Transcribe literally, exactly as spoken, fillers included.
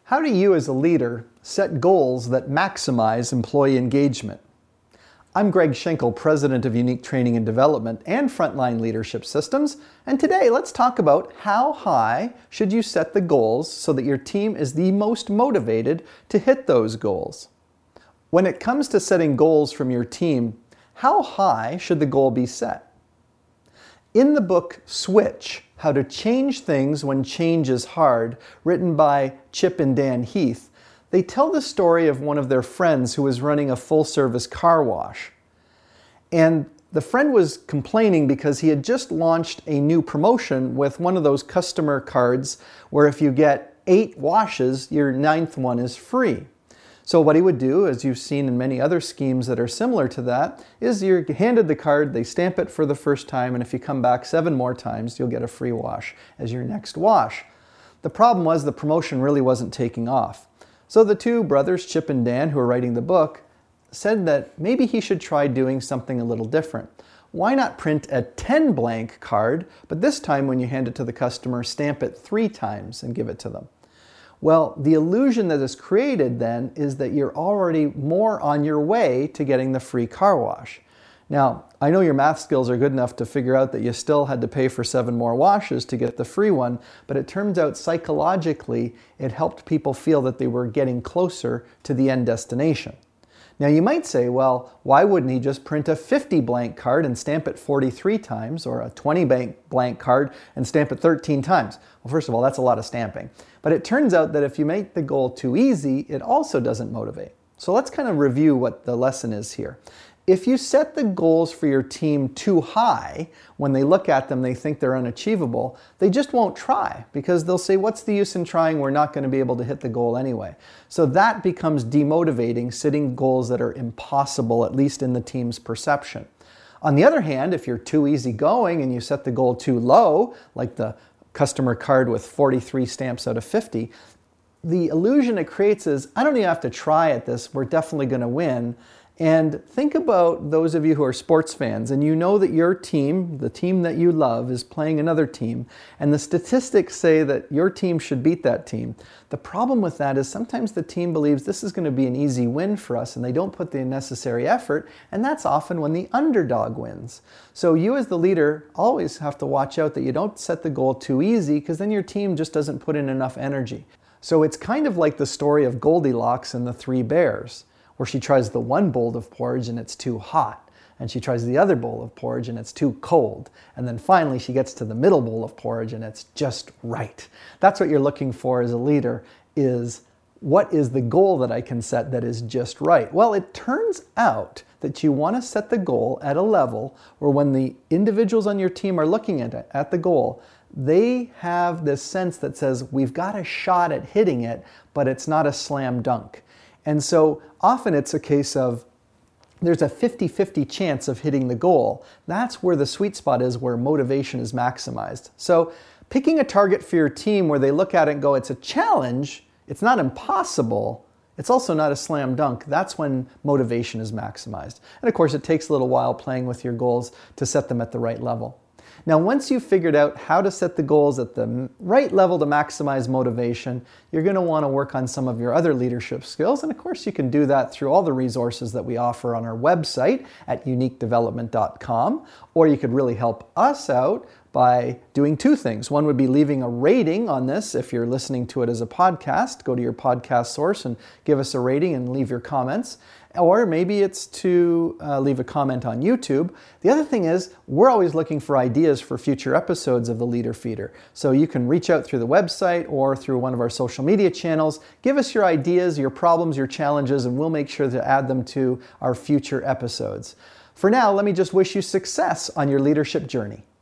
How do you as a leader set goals that maximize employee engagement? I'm Greg Schenkel, President of Unique Training and Development and Frontline Leadership Systems, and today let's talk about how high should you set the goals so that your team is the most motivated to hit those goals. When it comes to setting goals from your team, how high should the goal be set? In the book Switch, How to Change Things When Change is Hard, written by Chip and Dan Heath, they tell the story of one of their friends who was running a full-service car wash. And the friend was complaining because he had just launched a new promotion with one of those customer cards where if you get eight washes, your ninth one is free. So what he would do, as you've seen in many other schemes that are similar to that, is you're handed the card, they stamp it for the first time, and if you come back seven more times, you'll get a free wash as your next wash. The problem was the promotion really wasn't taking off. So the two brothers, Chip and Dan, who are writing the book, said that maybe he should try doing something a little different. Why not print a ten blank card, but this time when you hand it to the customer, stamp it three times and give it to them? Well, the illusion that is created then is that you're already more on your way to getting the free car wash. Now, I know your math skills are good enough to figure out that you still had to pay for seven more washes to get the free one, but it turns out psychologically it helped people feel that they were getting closer to the end destination. Now you might say, well, why wouldn't he just print a fifty blank card and stamp it forty-three times, or a twenty blank card and stamp it thirteen times? Well, first of all, that's a lot of stamping. But it turns out that if you make the goal too easy, it also doesn't motivate. So let's kind of review what the lesson is here. If you set the goals for your team too high, when they look at them, they think they're unachievable, they just won't try because they'll say, what's the use in trying? We're not going to be able to hit the goal anyway. So that becomes demotivating, setting goals that are impossible, at least in the team's perception. On the other hand, if you're too easygoing and you set the goal too low, like the customer card with forty-three stamps out of fifty, the illusion it creates is, I don't even have to try at this, we're definitely going to win. And think about those of you who are sports fans and you know that your team, the team that you love, is playing another team, and the statistics say that your team should beat that team. The problem with that is sometimes the team believes this is going to be an easy win for us and they don't put the necessary effort, and that's often when the underdog wins. So you as the leader always have to watch out that you don't set the goal too easy, because then your team just doesn't put in enough energy. So it's kind of like the story of Goldilocks and the Three Bears, where she tries the one bowl of porridge and it's too hot, and she tries the other bowl of porridge and it's too cold, and then finally she gets to the middle bowl of porridge and it's just right. That's what you're looking for as a leader, is what is the goal that I can set that is just right? Well, it turns out that you want to set the goal at a level where when the individuals on your team are looking at it, at the goal, they have this sense that says, we've got a shot at hitting it, but it's not a slam dunk. And so often it's a case of there's a fifty fifty chance of hitting the goal. That's where the sweet spot is, where motivation is maximized. So picking a target for your team where they look at it and go, it's a challenge, it's not impossible, it's also not a slam dunk, that's when motivation is maximized. And of course it takes a little while playing with your goals to set them at the right level. Now, once you've figured out how to set the goals at the right level to maximize motivation, you're going to want to work on some of your other leadership skills. And of course, you can do that through all the resources that we offer on our website at unique development dot com. Or you could really help us out by doing two things. One would be leaving a rating on this. If you're listening to it as a podcast, go to your podcast source and give us a rating and leave your comments. Or maybe it's to uh, leave a comment on YouTube. The other thing is, we're always looking for ideas for future episodes of the Leader Feeder. So you can reach out through the website or through one of our social media channels. Give us your ideas, your problems, your challenges, and we'll make sure to add them to our future episodes. For now, let me just wish you success on your leadership journey.